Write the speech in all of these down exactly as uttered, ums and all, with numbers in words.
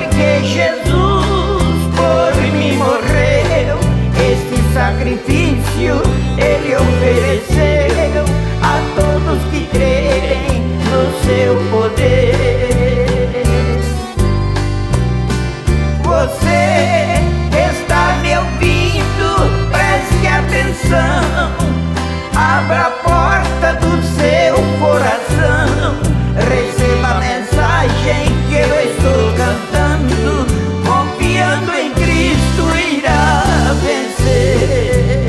porque Jesus por mim morreu. Este sacrifício Ele ofereceu a todos que crerem no seu poder. Você está me ouvindo? Preste atenção. Abra a porta do seu coração, receba a mensagem que eu estou cantando. Confiando em Cristo irá vencer.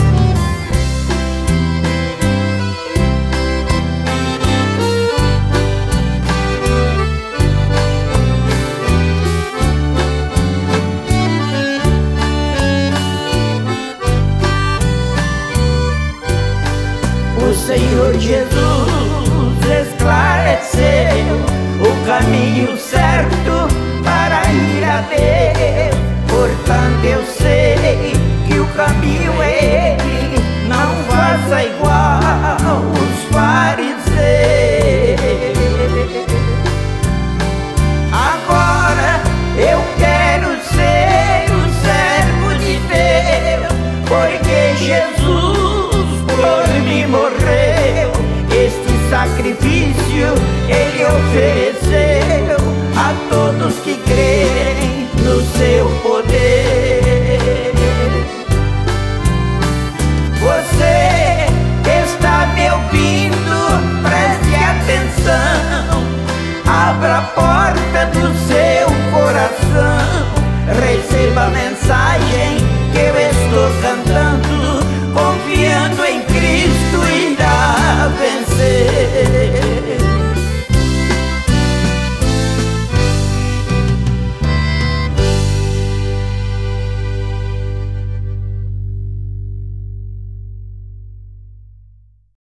O Senhor Jesus esclareceu o caminho certo para ir a Deus. Portanto eu sei que o caminho é Ele, não faça igual os fariseus. Agora eu quero ser o servo de Deus, porque Jesus por mim morreu. Este sacrifício Ele ofereceu a todos que creem